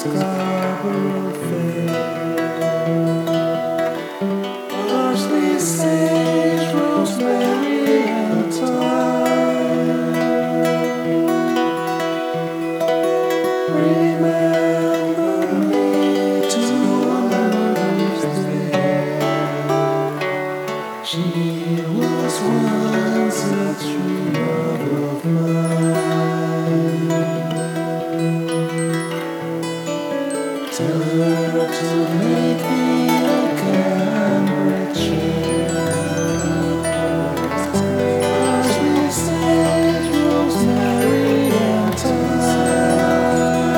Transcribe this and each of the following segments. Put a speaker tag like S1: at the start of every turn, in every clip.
S1: Scarborough Fair. Parsley, sage, rosemary, and thyme. Remember me to one who's there. She was once a true love of mine. Tell her to make me a cambric chair. Parsley, sage, rosemary, and thyme.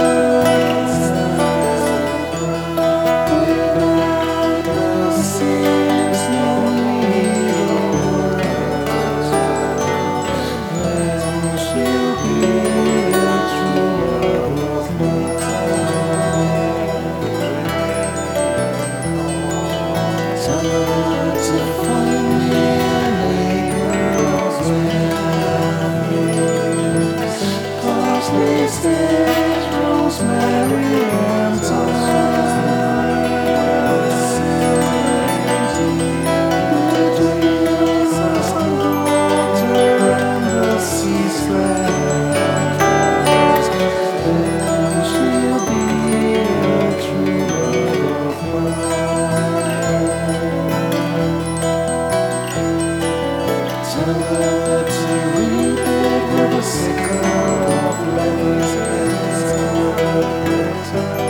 S1: Remember seems no need of words. Then she'll be a true love of mine. To find me an acre of land. Parsley, sage, rosemary, and thyme. Between us the water and the sea strand. Then she'll be a true love of mine. Tell her to reap it with a sickle of leaves.